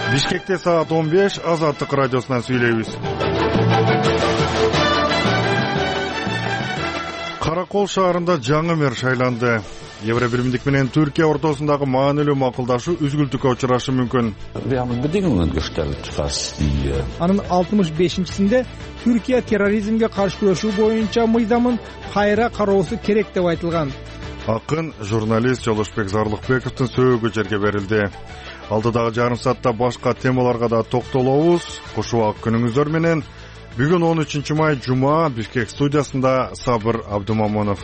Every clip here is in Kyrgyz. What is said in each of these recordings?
Бишкекте саат 15 Азаттык радиосунан сүйлөйбүз. Каракол шаарында жаңы мэр шайланды. Евробиримдик менен Түркия ортосундагы маанилүү макулдашуу үзгүлтүккө учурашы мүмкүн. Анын 65-синде Түркия терроризмге каршы күрөшүү боюнча мыйзамын кайра кароосу керек деп айтылган. Акын журналист Жолошбек Зарлыкбековдун сөөгү жерге берилди. Алдыдагы жарым саатта башка темаларга да токтолобуз. Кушубак күнүңүздөр менен. Бүгүн 13 май жума, Бишкек студиясында Сабыр Абдумамонов.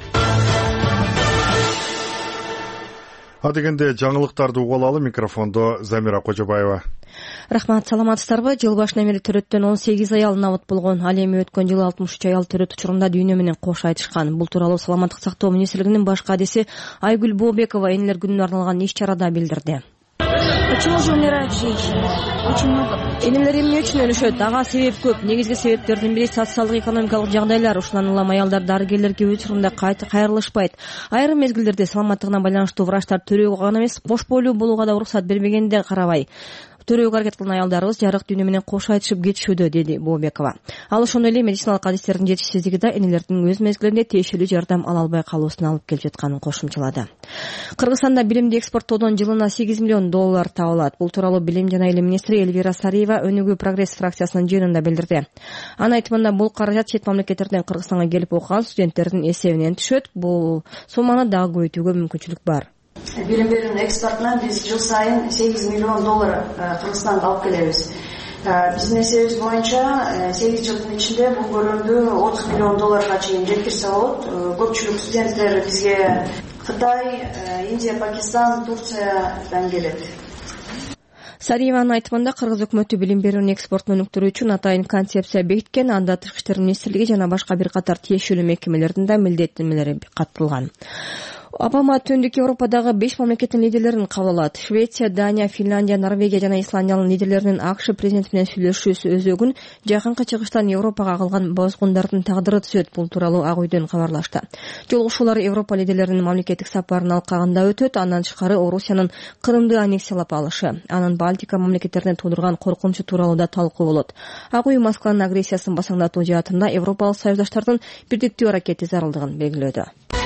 Адегенде жаңылыктарды угулалы, микрофондо Замира Кожобаева. Рахмат, саламатсыздарбы? Жыл башынан бери төрөттөн 18 аял набыт болгон. Ал эми өткөн жылы 63 аял төрөт учурунда дүйнө менен кош айтышкан. Бул тууралуу Саламаттык сактоо министрлигинин баш кадиси Айгүл Бообекова Энелер күнүнө арналган иш-чарада билдирди. Почему же умирают женщины? Очень много. Энелер эмне үчүн өлүшөт? Ага себеп көп. Негизги себептердин бири социалдык экономикалык жагдайлар. Ушундан улам аялдар дарыгерлерге учурунда кайрылышпайт. Айрым мезгилдерде саламаттыгына байланыштуу врачтар төрөөгө гана эмес, кош бойлуу болууга да уруксат бербегенде карабай төрөөгө аракет кылган аялдарыбыз жарык дүйнө менен кош айтышып кетишүүдө, деди Бообекова. Ал ошондой эле медициналык адистердин жетишсиздиги да энелердин өз мезгилинде тиешелүү жардам ала албай калуусуна алып келип жатканын кошумчалады. Кыргызстанда билимди экспорттоодон жылына $8 миллион табылат. Бул тууралуу билим жана илим министри Эльвира Сариева Өнүгүү прогресс фракциясынын жыйынында билдирди. Анын айтымында бул каражат чет мамлекеттерден Кыргызстанга келип окуган студенттердин эсебинен түшөт. Бул сумманы дагы көбөйтүүгө мүмкүнчүлүк бар. Билим берүүнүн экспортунан биз жыл сайын $8 миллион Кыргызстанга алып келебиз. Биздин эсебибиз боюнча 8 жылдын ичинде бул көлөмдү $30 миллионга чейин жеткирсе болот. Көпчүлүк студенттер бизге Кытай, Индия, Пакистан, Турциядан келет. Сариеванын айтымында Кыргыз өкмөтү билим берүүнүн экспортун өнүктүрүү үчүн атайын концепция бекиткен. Анда Тышкы иштер министрлиги жана башка бир катар тиешелүү мекемелердин да милдеттенмелери катталган. Обама Түндүк Европадагы 5 мамлекеттин лидерлерин кабыл алат. Швеция, Дания, Финляндия, Норвегия жана Исландиянын лидерлеринин АКШ президенти менен сүйлөшүүсү өзөгүн жакынкы чыгыштан Европага калган бозгундардын тагдыры түзөт. Бул тууралуу Ак үйдөн кабарлашты. Жолугушуулар Европа лидерлеринин мамлекеттик сапарын алкагында өтөт. Андан тышкары Орусиянын Крымды аннексиялап алышы, анын Балтика мамлекеттерине туудурган коркунучу тууралуу да талкуу болот. Ак үй Москванын агрессиясын басаңдатуу жаатында Европалык союздаштардын бирдиктүү аракети зарылдыгын белгилөөдө.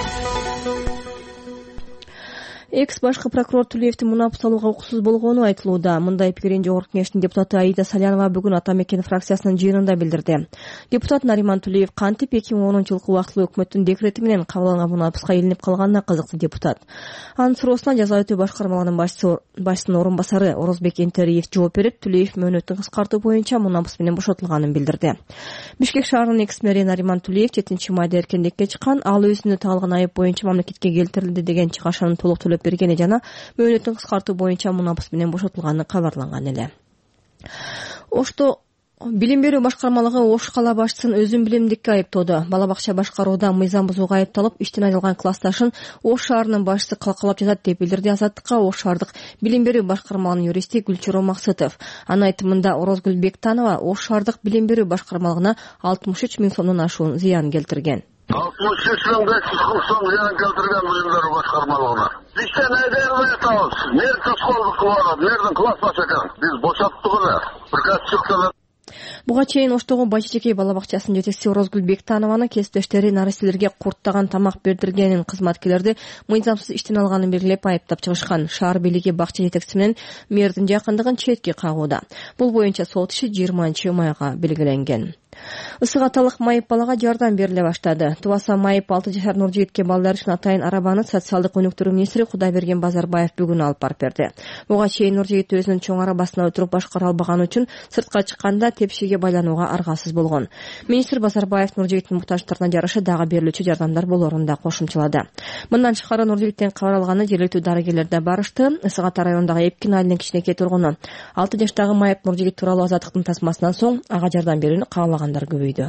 Экс башкы прокурор Тулеевдин мунапыс алууга укуксуз болгону айтылууда. Мындай пикирин Жогорку Кеңештин депутаты Аида Салянова бүгүн Ата Мекен фракциясынын жыйынында билдирди. Депутат Нариман Тулеев кантип 2010-жылкы убактылуу өкмөттүн декрети менен кабыл алынган мунапыска илинип калганына кызыкты депутат. Анын суроосуна жаза өтүү башкармалыгынын башчысынын орун басары Орозбек Энтериев жооп берип, Тулеев мөөнөтүн кыскартуу боюнча мунапыс менен бошотулганын билдирди. Бишкек шаарынын экс-мэри Нариман Тулеев 7 майда эркиндикке чыккан. Ал өзүнө тагылган айып боюнча мамлекетке келтирилди деген чыгашанын толук төлөп бергени жана мөөнөтүн кыскартуу боюнча мунапыс менен бошотулганы кабарланган эле. Ошто билим берүү башкармалыгы Ош кала башчысын өзүн билимдикке айыптоодо. Бала бакча башкарууда мыйзам бузууга айыпталып, иштен айрылган классташын Ош шаарынын башчысы калкалап жатат деп билдирди Азаттыкка Ош шаардык билим берүү башкармалыгынын юристи Гүлчуроо Максытов. Анын айтымында Орозгүл Бектанова Ош шаардык билим берүү башкармалыгына 63 миң сомдон ашуун зыян келтирген. 63 миң сом зыян келтирген билим берүү башкармалыгына. Иштен айрылып атабыз. Нер тоскоолдук кылып, нерден класс башкармалыгы. Биз бошоттук эле. Приказ чыкты. Буга чейин Оштогу Байчечекей бала бакчасынын жетекчиси Орозгүл Бектанованын кесиптештери нареселерге курттаган тамак бердиргенин, кызматкерлерди мыйзамсыз иштен алганын белгилеп айыптап чыгышкан. Шаар бийлиги бакча жетекчиси менен мэрдин жакындыгын четке кагууда. Бул боюнча сот иши 20 майга белгиленген. Ысык аталык майып балага жардам бериле баштады. Тубаса майып 6 жашар Нуржигитке балдар үчүн атайын арабаны социалдык өнүктүрүү министри Кудайберген Базарбаев бүгүн алып барып берди. Буга чейин Нуржигит өзүнүн чоң арабасына отуруп башкара албаганы үчүн сыртка чыкканда тепшиге байланууга аргасыз болгон. Министр Базарбаев Нуржигиттин муктаждыктарына жараша дагы берилүүчү жардамдар болорун да кошумчалады. Мындан тышкары Нуржигиттен кабар алганы жергиликтүү дарыгерлер да барышты. Ысык ата районундагы Эпкин айылынын кичинекей тургуну 6 жаштагы майып Нуржигит тууралуу Азаттыктын тасмасынан соң ага жардам берүүнү каалагандар көбөйдү.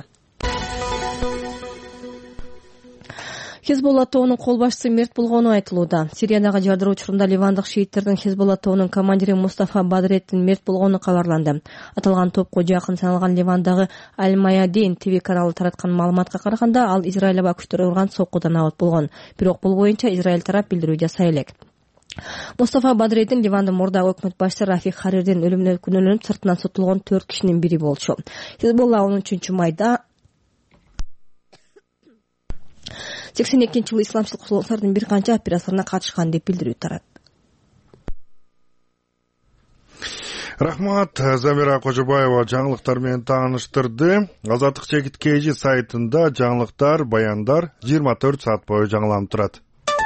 Хезболла тобунун кол башчысы мерт болгону айтылууда. Сириядагы жардыруу учурунда ливандык шииттердин Хезболла тобунун командири Мустафа Бадретдин мерт болгону кабарланды. Аталган топко жакын саналган Ливандагы Аль-Маядин ТВ каналы тараткан маалыматка караганда, ал Израиль аба күчтөрү урган соккудан абат болгон. Бирок бул боюнча Израиль тарап билдирүү жасай элек. Мустафа Бадредин Ливандын мурдагы өкмөт башчысы Рафик Харирдин өлүмүнө күнөөлөнүп сыртынан сотулган 4 кишинин бири болчу. Хизбулла 10 майда 82-жылы исламчылык курулуштардын бир канча операциясына катышкан деп билдирүү тарат. Рахмат, Замира Кожобаева жаңылыктар менен тааныштырды. Азаттык чекит KG сайтында жаңылыктар, баяндар 24 саат бою жаңыланып турат.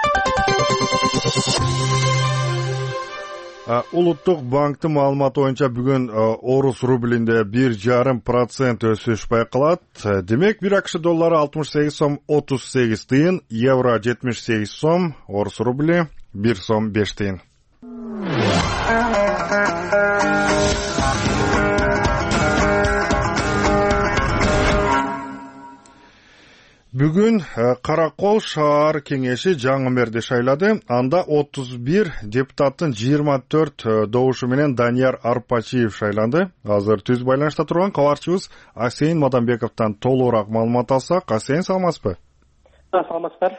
Улуттук банктын маалыматы боюнча бүгүн орус рублинде 1,5% өсүш байкалат. Демек, 1 АКШ доллары 68 сом 38 тыйын, евро 78 сом, орус рубли 1 сом 5 тыйын. Бүгүн Каракол шаар кеңеши жаңы мэрди шайлады. Анда 31 депутаттын 24 добушу менен Данияр Арпачиев шайланды. Азыр түз байланышта турган кабарчыбыз Асейин Мадамбековдон толугураак маалымат алсак. Асейин, саламатсызбы? Саламатсыздар.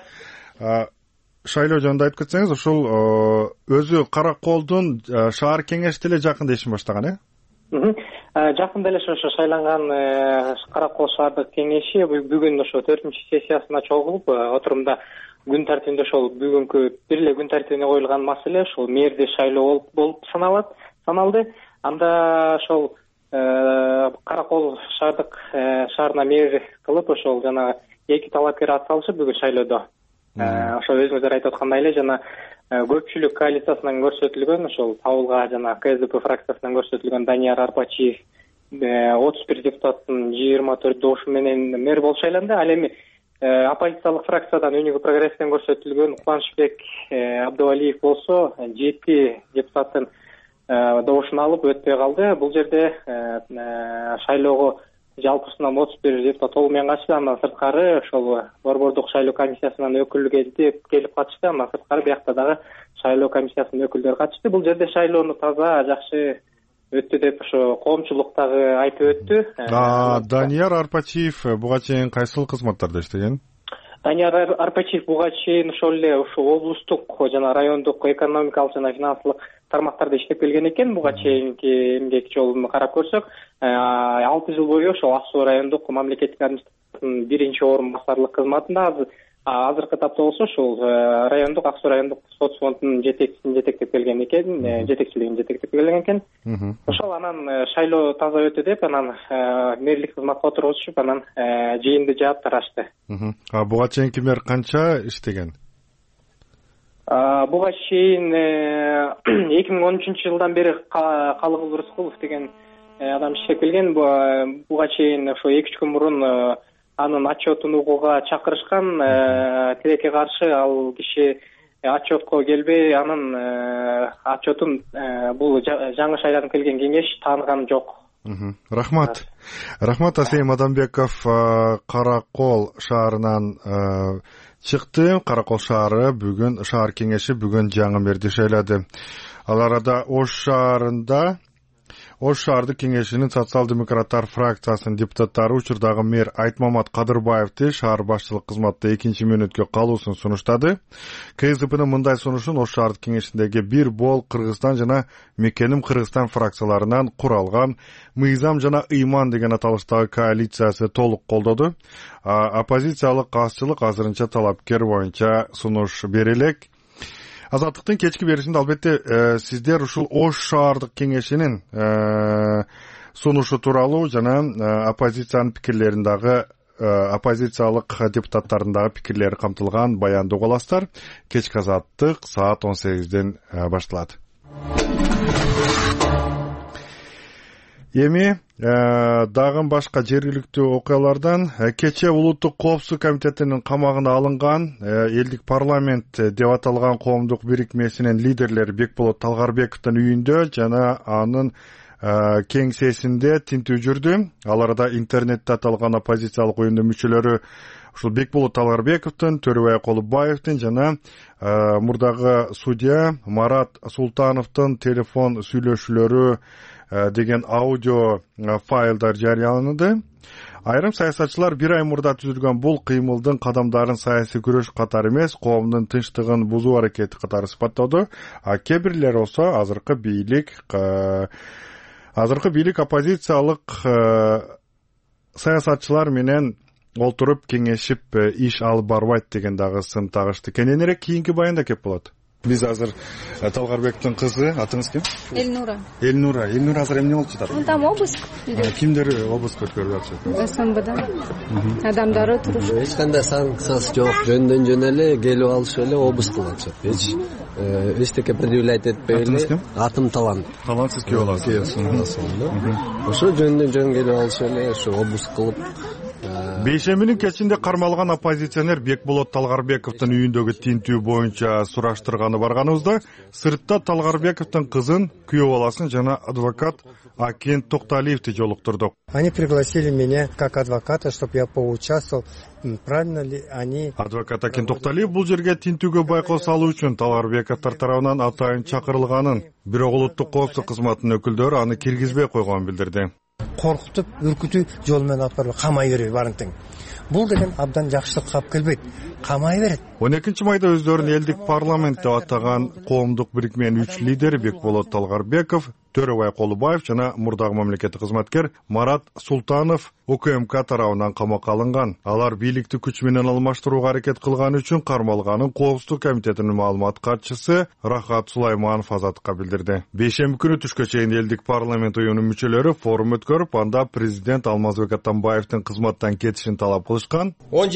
Шайлоо жөнүндө айтып кетсеңиз, ушул өзү Караколдун шаар кеңеши деле жакында ишин баштаган, Жакында эле ошо шайланган Каракол шаардык кеңеши бүгүн ошо 4-сессиясына чогулуп, отурумда күн тартибинде ошол бүгүнкү бир эле күн тартибине коюлган маселе ошол мэрди шайлоо болуп саналды. Анда ошол Каракол шаарына мэр кылып ошол жана эки талапкер ат салышып бүгүн шайлоодо. Ошо өзүңүздөр айтып аткандай эле жана көпчүлүк коалициясынан көрсөтүлгөн ошол Табылга жана КСДП фракциясынан көрсөтүлгөн Данияр Арпачиев 31 депутаттын 24 добушу менен мэр болуп шайланды. Ал эми оппозициялык фракциядан Өнүгүү прогресстен көрсөтүлгөн Кубанычбек Абдывалиев болсо 7 депутаттын добушун алып өтпөй калды. Бул жерде шайлоого жалпысынан 31 депутат толугу менен катышты. Андан сырткары ошол борбордук шайлоо комиссиясынан өкүл келип катышты. Андан сырткары биякта дагы шайлоо комиссиясынын өкүлдөрү катышты. Бул жерде шайлоону таза, жакшы өттү деп ошо коомчулук дагы айтып өттү. Данияр Арпачиев буга чейин кайсыл кызматтарда иштеген? Данияр Арпачиев буга чейин ошол эле облустук жана райондук экономикалык жана финансылык тармактарда иштеп келген экен. Буга чейинки эмгек жолун карап көрсөк, 6 жыл бою ошол Ак Суу райондук мамлекеттик администрациянын биринчи орун басарлык кызматында, азыркы тапта болсо ушул райондук Ак Суу райондук сот фондунун жетекчисин жетектеп келген экен, жетекчилигин жетектеп келген экен. Ошол анан шайлоо таза өтү деп, анан мэрлик кызматка отургузушуп, анан жыйынды жаап тарашты. Буга чейинки мэр канча иштеген? Буга чейин 2013-жылдан бери Калыгул Рыскулов деген адам иштеп келген. Буга чейин ошо 2-3 күн мурун анын отчетун угууга чакырышкан, тилекке каршы ал киши отчетко келбей, анын отчетун бул жаңы шайланып келген кеңеш тааныган жок. Рахмат. Рахмат, Асейин Мадамбеков Каракол шаарынан чыкты. Каракол шаары бүгүн, шаар кеңеши бүгүн жаңы мэрди шайлады. Ал арада Ош шаардык кеңешинин социал-демократтар фракциясынын депутаттары учурдагы мэр Айтмамат Кадырбаевди шаар башчылык кызматта 2-мөөнөткө калуусун сунуштады. КСДПнын мындай сунушун Ош шаардык кеңешиндеги бир бол Кыргызстан жана Мекеним Кыргызстан фракцияларынан куралган Мыйзам жана Ыйман деген аталыштагы коалициясы толук колдоду. Оппозициялык казчылык азырынча талапкер боюнча сунуш бере элек. Азаттыктын кечки беришинде албетте сиздер ушул Ош шаардык кеңешинин сунушу тууралуу жана оппозициянын пикирлерин дагы оппозициялык депутаттардын дагы пикирлери камтылган баянды уга аласыздар. Кечки Азаттык саат 18ден башталат. Эми дагы башка жергиликтүү окуялардан кече Улуттук коопсуздук комитетинин камагына алынган элдик парламент деп аталган коомдук бирикмесинин лидерлери Бекболот Талгарбековдун үйүндө жана анын кеңсесинде тинтүү жүрдү. Ал арада интернетте аталган оппозициялык уюмдун мүчөлөрү ушул Бекболот Талгарбековдун, Төрөбай Колубаевдин жана мурдагы судья Марат Султановдун телефон сүйлөшүүлөрү деген аудио файлдар жарыяланды. Айрым саясатчылар бир ай мурда түзүлгөн бул кыймылдын кадамдарын саясий күрөш катары эмес, коомдун тынчтыгын бузуу аракети катары сыпаттоодо, кээ бирлер болсо азыркы бийлик оппозициялык саясатчылар менен олтуруп кеңешип иш алып барбайт деген дагы сын тагышты. Кененирээк кийинки баянда кеп болот. Биз азыр Талгарбектин кызы, атыңыз ким? Элнура. Элнура азыр эмне болуп жатат? Там обыск. Кимдер обыск өткөрүп жатышат? СМБдан адамдары туруш. Эч кандай санкциясы жок, жөндөн эле келип алышып эле обыск кылып атышат. Эчтеке предъявлять этпей эле. Атым Талант. Талант сиз күйөө аласыз. Ошо жөндөн келип алышып эле, ошо обыск кылып. Бейшембинин кечинде кармалган оппозиционер Бекболот Талгарбековдун үйүндөгү тинтүү боюнча сураштырганы барганыбызда, сыртта Талгарбековдун кызын, күйөө баласын жана адвокат Акен Токталиевди жолуктурдук. Они пригласили меня как адвоката, чтобы я поучаствовал. Правильно ли они? Адвокат Акен Токталиев бул жерге тинтүүгө байкоо салуу үчүн Талгарбековдор тарабынан атайын чакырылганын, бирок улуттук коопсуздук кызматынын өкүлдөрү аны киргизбей койгонун билдирди. Коркутуп, үркүтүү жол менен алып барып камай берип барынтың. Бул деген абдан жакшылыкка алып келбейт. Камай берет. 12 майда өздөрүн элдик парламент деп атаган коомдук бирикменин 3 лидери Бекболот Талгарбеков, Төрөбай Колубаев жана мурдагы мамлекеттик кызматкер Марат Султанов УКМК тарабынан камакка алынган. Алар бийликти күч менен алмаштырууга аракет кылганы үчүн кармалганын Коопсуздук комитетинин маалымат катчысы Рахат Сулайманов Азаттыкка билдирди. Бейшемби күнү түшкө чейин элдик парламент уюмунун мүчөлөрү форум өткөрүп, анда президент Алмазбек Атамбаевдин кызматтан кетишин талап кылышкан.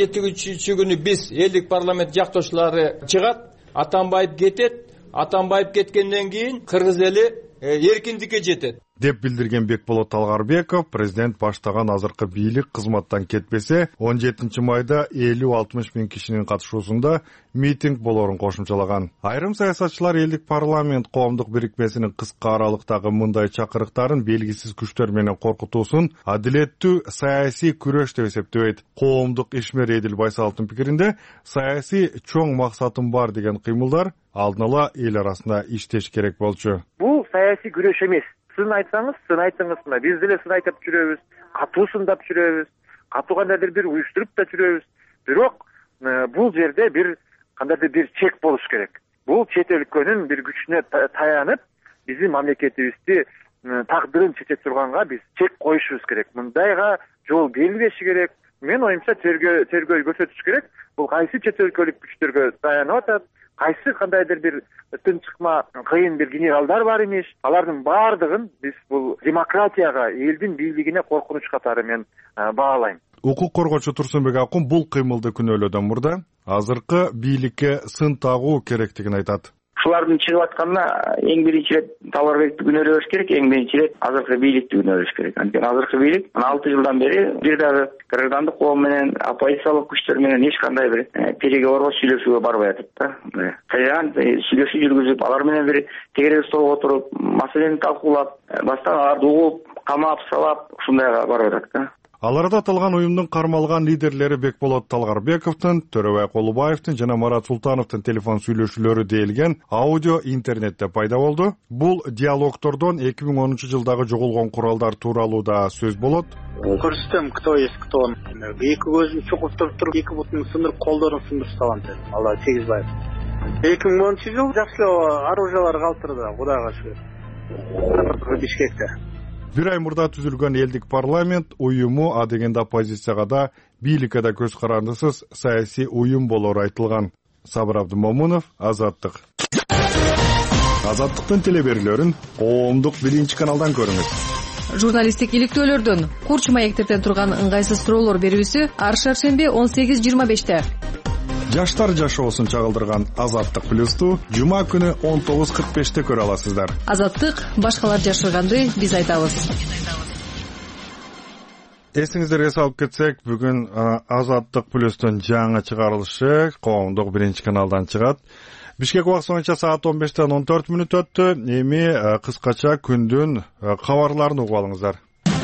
17 күнү биз элдик парламент жактоочулары чыгат, Атамбаев кетет, Атамбаев кеткенден кийин кыргыз эли эркиндикке жетет деп билдирген Бекболот Талгарбеков, президент баштаган азыркы бийлик кызматтан кетпесе, 17 майда 50-60 миң кишинин катышуусунда митинг болорун кошумчалаган. Айрым саясатчылар элдик парламент коомдук бирикмесинин кыска аралыктагы мындай чакырыктарын белгисиз күчтөр менен коркутуусун адилеттүү саясий күрөш деп эсептебейт. Коомдук ишмер Эдил Байсаловдун пикиринде, саясий чоң максатым бар деген кыймылдар алдын ала эл арасында иштеш керек болчу. Бул саясий күрөш эмес. Сын айтсаңыз, сын айтыңыз мына. Биз деле сын айтып жүрөбүз, катуу сындап жүрөбүз, катуу кандайдыр бир уюштуруп да жүрөбүз. Бирок бул жерде бир кандайдыр бир чек болуш керек. Бул чет өлкөнүн бир күчүнө таянып, биздин мамлекетибизди тагдырын чече турганга биз чек коюшубуз керек. Мындайга жол берилбеши керек. Мен оюмча тергөө көрсөтүш керек. Бул кайсы чет өлкөлүк күчтөргө таянып атат? Кайсы кандайдыр бир тынчыкма кыйын бир генералдар бар эмес. Алардын баардыгын биз бул демократияга, элдин бийлигине коркунуч катары мен баалайм. Укук коргоочу Турсунбек Акун бул кыймылды күнөөлөөдөн мурда азыркы бийликке сын тагуу керектигин айтат. Ушулардын чыгып атканына эң биринчи ирет Талгарбекти күнөөлөш керек, эң биринчи ирет азыркы бийликти күнөөлөш керек. Анткени азыркы бийлик 6 жылдан бери бир дагы граждандык коом менен, оппозициялык күчтөр менен эч кандай бир переговорго, сүйлөшүүгө барбай атат да. Каян сүйлөшүү жүргүзүп, алар менен бир тегерек столго отуруп, маселени талкуулап, баштан аларды угуп, камап, салап, ушундайга барбай атат да. Аларда аталган уюмдун кармалган лидерлери Бекболот Талгарбековдун, Төрөбай Колубаевдин жана Марат Султановдун телефон сүйлөшүүлөрү делген аудио интернетте пайда болду. Бул диалогтордон 2010 жылдагы жоголгон куралдар тууралуу да сөз болот. Көрсөтөм, кто есть кто. Эки көзүн чукуп туруп, эки бутун сындырып, колдорун сындырып салган деп. Алла тийгизбайт. 2010 жыл жакшы оружиялар калтырды, Кудайга шүгүр. Бишкекте. Бир ай мурда түзүлгөн элдик парламент уюму адегенде оппозицияга да, бийликке да көз карандысыз саясий уюм болору айтылган. Сабыр Абдымомунов, Азаттык. Азаттыктын телеберүүлөрүн коомдук 1-каналдан көрүңүз. Журналисттик иликтөөлөрдөн курч маектертен турган ыңгайсыз суроолор берүүсү ар шаршемби 18:25-те. Жаштар жашоосун чагылдырган Азаттык плюсту жума күнү 19:45-те көрө аласыздар. Азаттык башкалар жашырганды биз айтабыз. Эсиңиздерге салып кетсек, бүгүн Азаттык плюстун жаңы чыгарылышы коомдук 1-каналдан чыгат. Бишкек убакыты боюнча саат 15-тен 14 мүнөт өттү. Эми кыскача күндүн кабарларын угуп алыңыздар.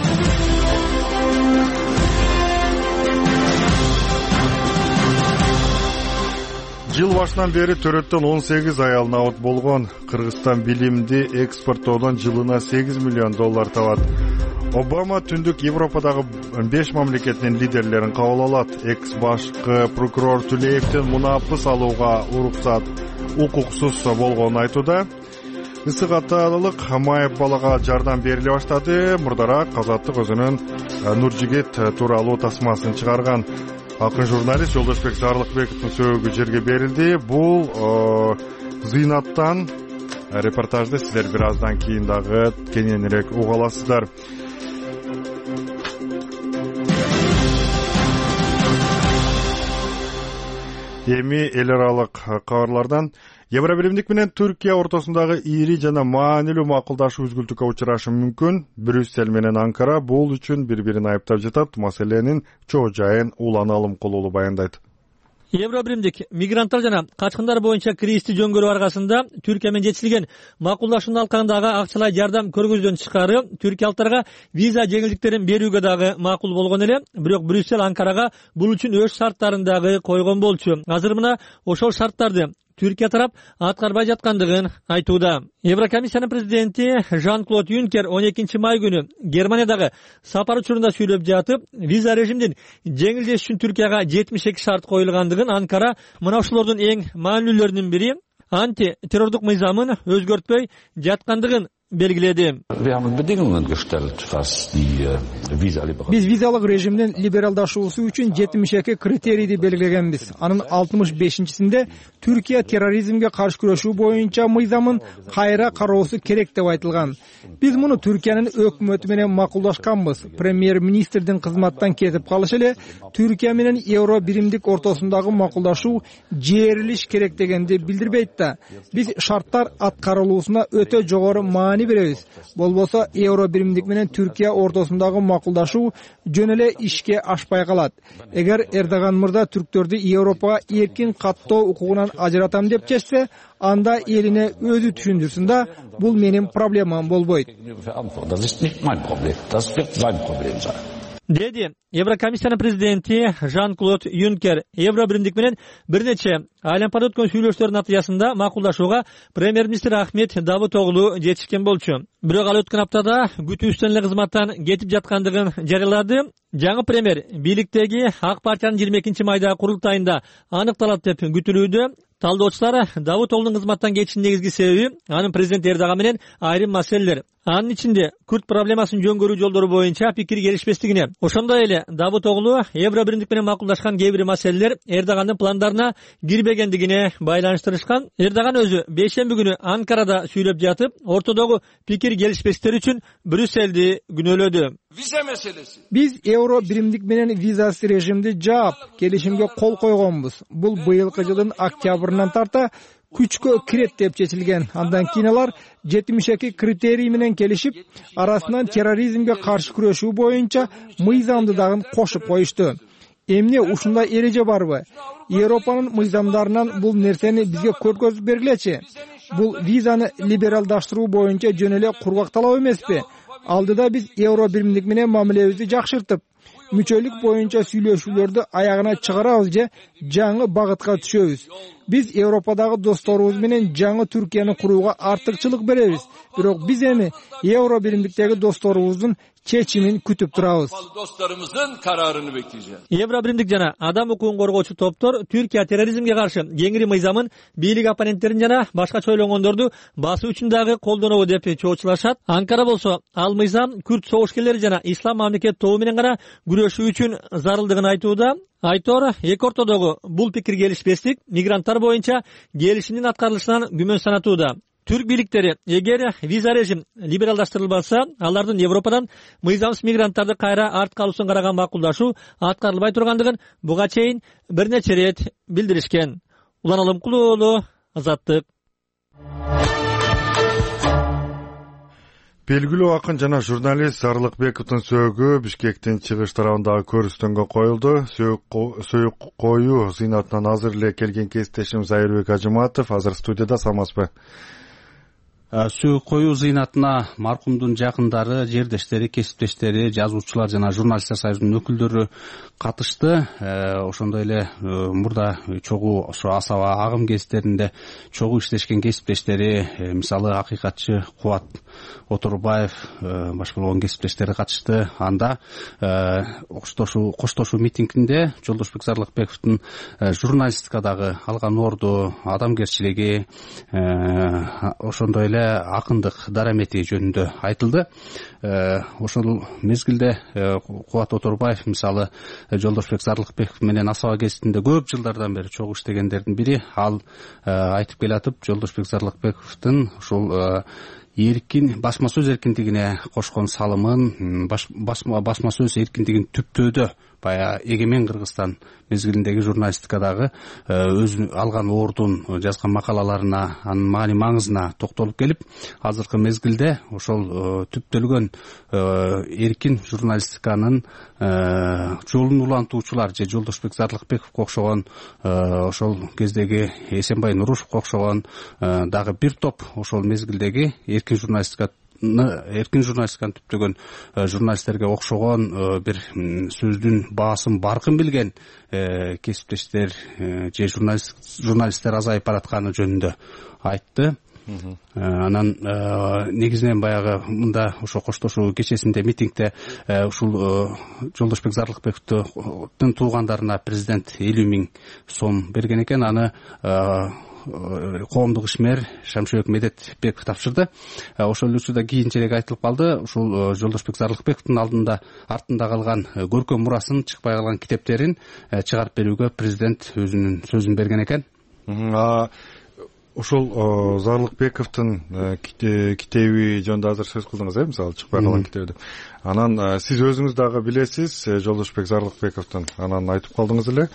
Жыл башынан бери төрөттөн 18 аял набат болгон. Кыргызстан билимди экспорттоодон жылына $8 миллион табат. Обама түндүк Европадагы 5 мамлекеттин лидерлерин кабыл алат. Экс башкы прокурор Тулеевдин мунапыс алууга укуксуз болгонун айтууда. Ысык аталык майып балага жардам бериле баштады. Мурдараак Азаттык өзүнүн Нуржигит тууралуу тасмасын чыгарган. Акын журналист Жолдошбек Зарлыкбековдун сөөгү жерге берилди. Бул Зыйнаттан репортажды силер бир аздан кийин дагы кененирээк уга аласыздар. Эми эл аралык кабарлардан Евробиримдик менен Түркия ортосундагы ири жана маанилүү макулдашуу үзгүлтүккө учурашы мүмкүн. Брюссель менен Анкара бул үчүн бири-бирин айыптап жатат. Маселенин чоо жайын Улан Алым Кулулу баяндайт. Евробиримдик мигранттар жана качкындар боюнча криздик жөнгөрүү аркасында Түркия менен жетишилген макулдашуунун алкагындагы акчалай жардам көргөздөн тышкары түркиялыктарга виза жеңилдиктерин берүүгө дагы макул болгон эле. Бирок Брюссель Анкарага бул үчүн өз шарттарын дагы койгон болчу. Азыр мына ошол шарттарды Түркия тарап аткарбай жаткандыгын айтууда. Еврокомиссиянын президенти Жан-Клод Юнкер 12 май күнү Германиядагы сапар учурунда сүйлөп жатып, виза режимдин жеңилдеш үчүн Түркияга 72 шарт коюлгандыгын, Анкара мына ушулордун эң маанилүүлөрүнүн бири анти-террордук мыйзамын өзгөртпөй жаткандыгын белгиледи. Биз визалык режимдин либералдашуусу үчүн 72 критерийди белгилегенбиз. Анын 65-синде Түркия терроризмге каршы күрөшүү боюнча мыйзамын кайра кароосу керек деп айтылган. Биз муну Түркиянын өкмөтү менен макулдашканбыз. Премьер-министрдин кызматтан кетип калышы эле Түркия менен евро биримдик ортосундагы макулдашуу жээрилиш керек дегенди билдирбейт да. Биз шарттар аткарылуусуна өтө жогору маани беребиз. Болбосо евро биримдик менен Түркия ортосундагы макулдашуу жөн эле ишке ашпай калат. Эгер Эрдоган мырза түрктөрдү Европага эркин каттоо укугунан ажыратам деп чечсе, анда элине өзү түшүндүрсүн да, бул менин проблемам болбойт. Деди Еврокомиссиянын президенти Жан-Клод Юнкер. Евробиримдик менен бир нече айланпада өткөн сүйлөшүүлөрдүн натыйжасында макулдашууга премьер-министр Ахмет Давутоглу жетишкен болчу. Бирок ал өткөн аптада күтүүсүнөн эле кызматтан кетип жаткандыгын жарыялады. Жаңы премьер бийликтеги ак партиянын 22 майдагы курултайында аныкталат деп күтүлүүдө. Талдоочулар Давутоглунун кызматтан кетишинин негизги себеби анын президент Эрдоган менен айрым маселелер. Анын ичинде күрд проблемасын жөнгөрүү жолдору боюнча пикир келишпестигине. Ошондой эле Давутоглу Евробиримдик менен макулдашкан кээ бир маселелер Эрдогандын пландарына кирбегендигине байланыштырышкан. Эрдоган өзү бейшемби күнү Анкарада сүйлөп жатып, ортодогу пикир келишпестиктер үчүн Брюссельди күнөөлөдү. Виза маселеси. Биз евро биримдик менен визасыз режимди жаап, келишимге кол койгонбуз. Бул быйылкы жылдын октябрынан тарта күчкө кирет деп чечилген. Андан кийин алар 72 критерий менен келишип, арасынан терроризмге каршы күрөшүү боюнча мыйзамды дагы кошуп коюшту. Эмне ушундай эреже барбы? Европанын мыйзамдарынан бул нерсени бизге көргөзүп бергилечи. Бул визаны либералдаштыруу боюнча жөн эле кургак талап эмеспи? Алдыда биз евро биримдик менен мамилебизди жакшыртып, мүчөлүк боюнча сүйлөшүүлөрдү аягына чыгарабыз же жаңы багытка түшөбүз. Биз Европадагы досторубуз менен жаңы Түркияны курууга артыкчылык беребиз. Бирок биз эми евро биримдиктеги досторубуздун чечимин күтүп турабыз. Досторубуздун карарını bekleyeceğiz. Евробиримдик жана адам укугун коргоочу топтор Түркия терроризмге каршы кеңири мыйзамын бийлик оппоненттерин жана башка чойлонгондорду басуу үчүн дагы колдонобу деп чоочулашат. Анкара болсо ал мыйзам күрд согушкерлери жана ислам мамлекет тобу менен гана күрөшүү үчүн зарылдыгын айтууда. Айтор эки ортодогу бул пикир келишпестик мигранттар боюнча келишимдин аткарылышынан күмөн санатууда. Түрк бийликтери эгер виза режим либералдаштырылбаса, алардын Европадан мыйзамсыз мигранттарды кайра артка алуусун караган макулдашуу аткарылбай тургандыгын буга чейин бир нече рет билдиришкен. Улан Алым Кулулу, Азаттык. Белгилүү акын жана журналист Зарлыкбековдун сөөгү Бишкектин чыгыш тарабындагы көрүстөнгө коюлду. Сөйүк коюу Зыйнатынан азыр эле келген кесиптешим Зайырбек Ажыматов азыр студияда. Саламатсызбы? Сөгүк коюу зыйнатына маркумдун жакындары, жердештери, кесиптештери, жазуучулар жана журналисттер союзунун өкүлдөрү катышты. Ошондой эле мурда чогуу ошо Асаба агым кездеринде чогуу иштешкен кесиптештери, мисалы акыйкатчы Кубат Оторбаев, баш болгон кесиптештери катышты. Анда коштошуу митингинде Жолдошбек Зарлыкбековдун журналистикадагы алган орду, адамгерчилиги, ошондой эле акындык дарамети жөнүндө айтылды. Ошол мезгилде Кубат Оторбаев мисалы Жолдошбек Зарлыкбеков менен Асаба гезитинде көп жылдардан бери чогуу иштегендердин бири. Ал айтып келатып, Жолдошбек Зарлыкбековдун ушул эркин басма сөз эркиндигине кошкон салымын, басма сөз эркиндигин түптөөдө баягы эгемен Кыргызстан мезгилиндеги журналистикадагы өзү алган ордун, жазган макалаларына, анын маани маңызына токтолуп келип, азыркы мезгилде ошол түптөлгөн эркин журналистиканын жолун улантуучулар же Жолдошбек Зарлыкбековго окшогон, ошол кездеги Эсенбай Нурушевго окшогон дагы бир топ ошол мезгилдеги эркин журналистиканы түптөгөн журналисттерге окшогон бир сөздүн баасын баркын билген кесиптештер же журналисттер азайып баратканы жөнүндө айтты. Анан негизинен баягы мында ошо коштошуу кечесинде митингде ушул Жолдошбек Зарлыкбековдун туугандарына президент 50 000 сом берген экен. Аны коомдук ишмер Шамшыбек Медетбеков тапшырды. Ошол эле учурда кийинчерээк айтылып калды, ушул Жолдошбек Зарлыкбековдун артында калган көркөм мурасын, чыкпай калган китептерин чыгарып берүүгө президент өзүнүн сөзүн берген экен. Ушул Зарлыкбековдун китеби жөнүндө азыр сөз кылдыңыз, мисалы чыкпай калган китеби деп. Анан сиз өзүңүз дагы билесиз Жолдошбек Зарлыкбековдун, анан айтып калдыңыз эле.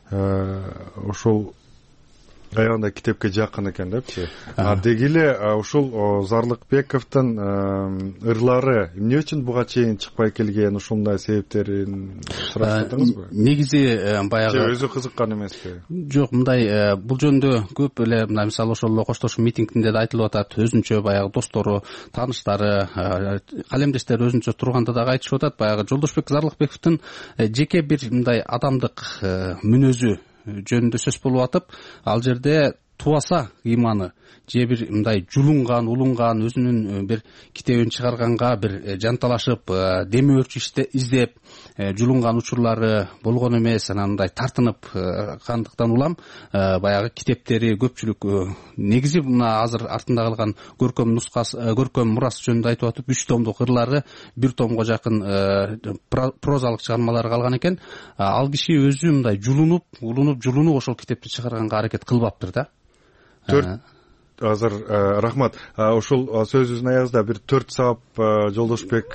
Ушул аягында китепке жакын экен депчи. Деги эле ушул Зарлыкбековдун ырлары эмне үчүн буга чейин чыкпай келген, ушундай себептерин сурашсаңызбы? Негизи баягы өзү кызыккан эмеспи? Жок, мындай бул жөнүндө көп эле мисалы ошол коштошуу митингинде да айтылып атат. Өзүнчө баягы достору, тааныштары, калемдештери өзүнчө турганда дагы айтышып атат. Баягы Жолдошбек Зарлыкбековдун жеке бир мындай адамдык мүнөзү жөнүндө сөз болуп атып, ал жерде тубаса ыйманы же бир мындай жулунган, улунган, өзүнүн бир китебин чыгарганга бир жанталашып, демөөрчү издеп, жулунган учурлары болгон эмес. Анан мындай тартынып кандыктан улам баягы китептери көпчүлүк негизи мына азыр артында калган көркөм мурас жөнүндө айтып атып, 3 томдук ырлары 1 томго жакын прозалык чыгармалары калган экен. Ал киши өзү мындай жулунуп ошол китепти чыгарганга аракет кылбаптыр да. Азыр рахмат. Ушул сөзүбүздүн аягында бир 4 сабап Жолдошбек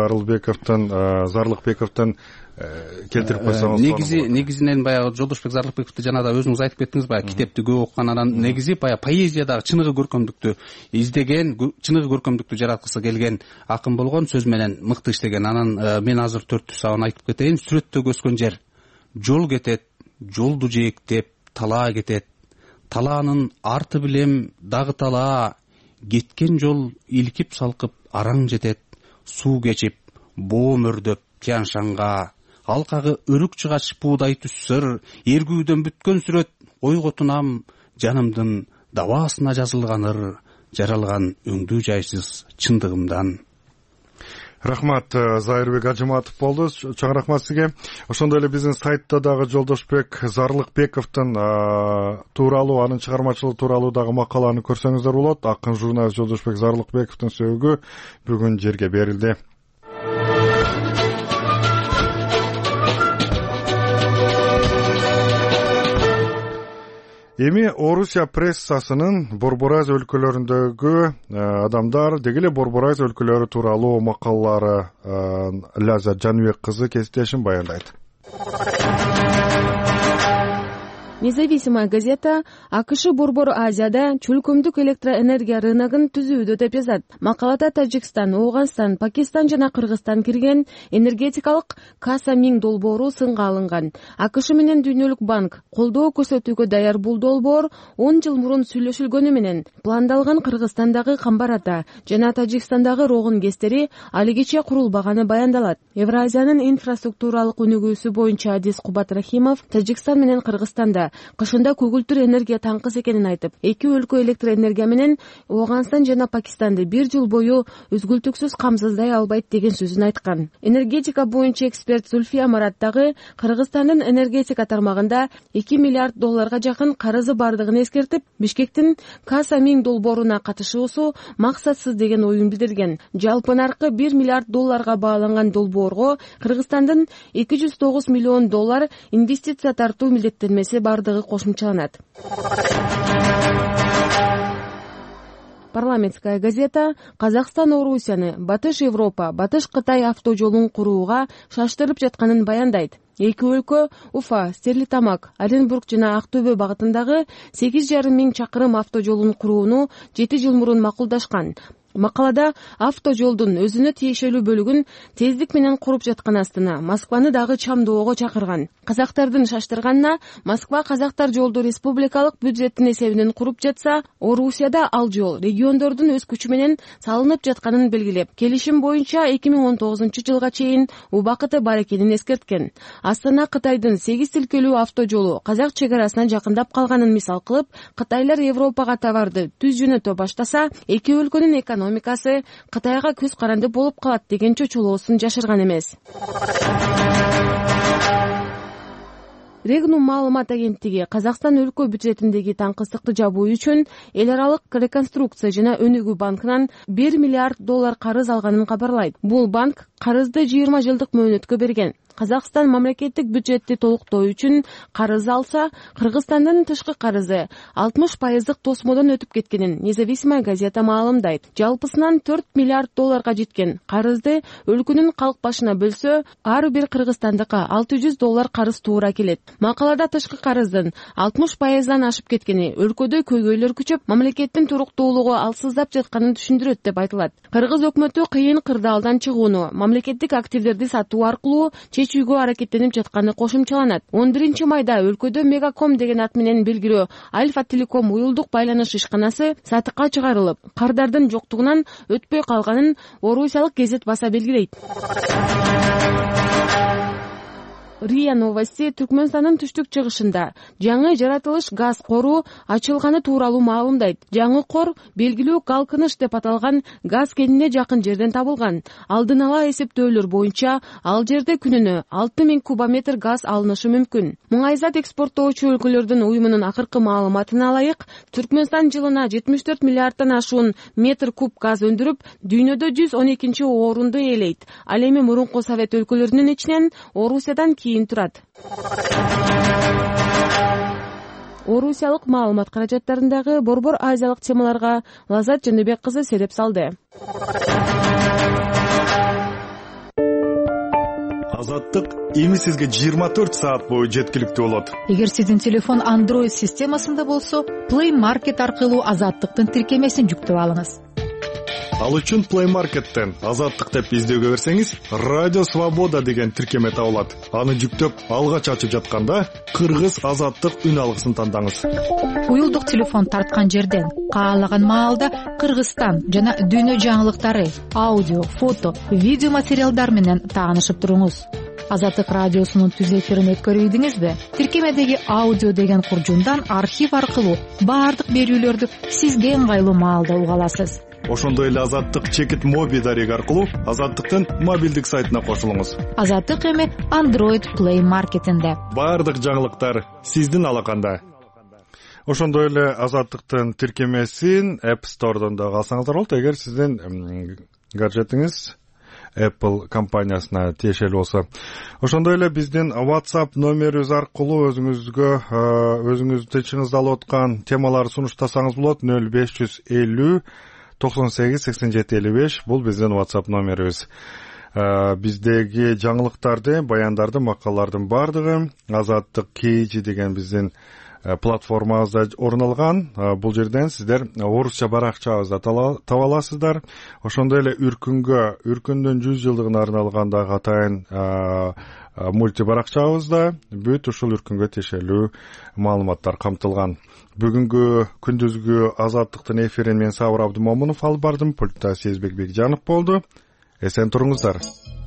Зарлыкбековдун келтирип койсоңуз. Негизинен баягы Жолдошбек Зарлыкбековду жанагы өзүңүз айтып кеттиңиз, баягы китепти көп окуган, анан негизи баягы поэзиядагы чыныгы көркөмдүктү издеген, чыныгы көркөмдүктү жараткысы келген акын болгон, сөз менен мыкты иштеген. Анан мен азыр 4 сабын айтып кетейин. Сүрөттө көскөн жер жол кетет, жолду жээктеп талаа кетет. Талаанын арты билем дагы талаа, кеткен жол илкип салкып араң жетет. Суу кечип, боо мөрдөп Тяншанга, алкагы өрүк чыгач буудай түссөр, эргүүдөн бүткөн сүрөт ойготунам, жанымдын дабаасына жазылганыр, жаралган өңдүү жайсыз чындыгымдан. Рахмат, Зайырбек Ажыматов болду. Чоң рахмат сизге. Ошондой эле биздин сайтта дагы Жолдошбек Зарлыкбековдун тууралуу, анын чыгармачылыгы тууралуу дагы макаланы көрсөңүздөр болот. Акын журналист Жолдошбек Зарлыкбековдун сөөгү бүгүн жерге берилди. Эми Орусия прессасынын Борбор Азия өлкөлөрүндөгү адамдар, деги эле Борбор Азия өлкөлөрү тууралуу макалалары Ляззат Жаныбек кызы кесиптешин баяндайт. Независимая газета АКШ Борбор Азияда чөлкөмдүк электроэнергия рыногун түзүүдө деп жазат. Макалада Тажикстан, Ооганстан, Пакистан жана Кыргызстан кирген энергетикалык касса 1000 долбоору сынга алынган. АКШ менен Дүйнөлүк банк колдоо көрсөтүүгө даяр бул долбоор 10 жыл мурун сүйлөшүлгөнү менен пландалган Кыргызстандагы Камбар Ата жана Тажикстандагы Рогун ГЭСтери алигече курулбаганы баяндалат. Евразиянын инфраструктуралык өнүгүүсү боюнча Адис Кубат Рахимов Тажикстан менен Кыргызстанда кышында көгүлтүр энергия таңкыс экенин айтып, эки өлкө электроэнергия менен Ооганстан жана Пакистанды 1 жыл бою үзгүлтүксүз камсыздай албайт деген сөзүн айткан. Энергетика боюнча эксперт Зульфия Марат дагы Кыргызстандын энергетика тармагында 2 миллиард долларга жакын карызы бардыгын эскертип, Бишкектин касса 1000 долбооруна катышуусу максатсыз деген оюн билдирген. Жалпы наркы 1 миллиард долларга бааланган долбоорго Кыргызстандын 209 миллион доллар инвестиция тартуу милдеттенмеси бардыгы кошумчаланат. Парламентская газета Казакстан Орусияны Батыш Европа, Батыш Кытай автожолун курууга шаштырып жатканын баяндайт. Эки өлкө Уфа, Стерлитамак, Оренбург жана Актөбө багытындагы 8,5 миң чакырым автожолун курууну 7 жыл мурун макулдашкан. Макалада автожолдун өзүнө тиешелүү бөлүгүн тездик менен куруп жаткан астына Москваны дагы чамдоого чакырган. Казактардын шаштырганына Москва казактар жолду республикалык бюджеттин эсебинен куруп жатса, Орусияда ал жол региондордун өз күчү менен салынып жатканын белгилеп, келишим боюнча 2019 жылга чейин убакыты бар экенин эскерткен. Астана Кытайдын 8 тилкелүү автожолу казак чек арасына жакындап калганын мисал кылып, кытайлар Европага товарды түз жөнөтө баштаса, эки өлкөнүн экономикасы Кытайга көз каранды болуп калат деген чочулоосун жашырган эмес. Регнум маалымат агенттиги Казакстан өлкө бюджетиндеги таңкыстыкты жабуу үчүн эл аралык реконструкция жана өнүгүү банкынан 1 миллиард доллар карыз алганын кабарлайт. Бул банк карызды 20 жылдык мөөнөткө берген. Казакстан мамлекеттик бюджетти толуктоо үчүн карыз алса, Кыргызстандын тышкы карызы 60% тосмодон өтүп кеткенин Независимая газета маалымдайт. Жалпысынан 4 миллиард долларга жеткен карызды өлкөнүн калк башына бөлсө, ар бир кыргызстандыкка 600 доллар карыз туура келет. Макалада тышкы карыздын 60%дан ашып кеткени өлкөдө көйгөйлөр күчөп, мамлекеттин туруктуулугу алсыздап жатканын түшүндүрөт деп айтылат. Кыргыз өкмөтү кыйын кырдаалдан чыгууну, мамлекеттик активдерди сатуу аркылуу чечүүгө аракеттенип жатканы кошумчаланат. 11 майда өлкөдө Мегаком деген ат менен белгилүү Альфа Телеком уюлдук байланыш ишканасы сатыкка чыгарылып, кардардын жоктугунан өтпөй калганын Орусиялык гезет баса белгилейт. РИА Новости Түркмөнстандын түштүк чыгышында жаңы жаратылыш газ кору ачылганы тууралуу маалымдайт. Жаңы кор белгилүү Галкыныш деп аталган газ кенине жакын жерден табылган. Алдын ала эсептөөлөр боюнча ал жерде күнүнө 6000 кубометр газ алынышы мүмкүн. Муңайзат экспорттоочу өлкөлөрдүн уюмунун акыркы маалыматына ылайык, Түркмөнстан жылына 74 миллиарддан ашуун метр куб газ өндүрүп, дүйнөдө 112 орунду ээлейт. Ал эми мурунку Совет өлкөлөрүнүн ичинен Орусиядан турат. Орусиялык маалымат каражаттарындагы борбор азиялык темаларга Лазат Жаныбек кызы сереп салды. Азаттык эми сизге 24 саат бою жеткиликтүү болот. Эгер сиздин телефон Android системасында болсо, Play Market аркылуу Азаттыктын тиркемесин жүктөп алыңыз. Ал үчүн Play Market'тен Азаттык деп издөөгө берсеңиз, Радио Свобода деген тиркеме табылат. Аны жүктөп, алгач ачып жатканда Кыргыз Азаттык үн алгысын тандаңыз. Уюлдук телефон тарткан жерден каалаган маалда Кыргызстан жана дүйнө жаңылыктары, аудио, фото, видео материалдар менен таанышып туруңуз. Азаттык радиосунун түз эфирин өткөрүйдүңүзбү? Тиркемедеги аудио деген куржундан архив аркылуу баардык берүүлөрдү сизге ыңгайлуу маалда уга аласыз. Ошондой эле Азаттык чекит моби дареги аркылуу Азаттыктын мобилдик сайтына кошулуңуз. Азаттык эми Android Play Market'инде. Баардык жаңылыктар сиздин алаканда. Ошондой эле Азаттыктын тиркемесин App Store'дон да алсаңыздар болот, эгер сиздин гаджетиңиз Apple компаниясына тиешелүү болсо. Ошондой эле биздин WhatsApp номерибиз аркылуу өзүңүздүн ичиңизде алып аткан темаларды сунуштасаңыз болот. 0550 98 87 55 бул биздин WhatsApp номерибиз. Биздеги жаңылыктарды, баяндарды, макалалардын баардыгы Азаттык KG деген биздин платформабызда орун алган. Бул жерден сиздер орусча баракчабызды таба аласыздар. Ошондой эле үркүндүн 100 жылдыгына арналган дагы атайын мульти баракчабызда бүт ушул үркүнгө тиешелүү маалыматтар камтылган. Бүгүнкү күндүзгү Азаттыктын эфирин мен Сабыр Абдымомунов алып бардым. Пультта Сезбек Бекжанов болду. Эсен туруңуздар.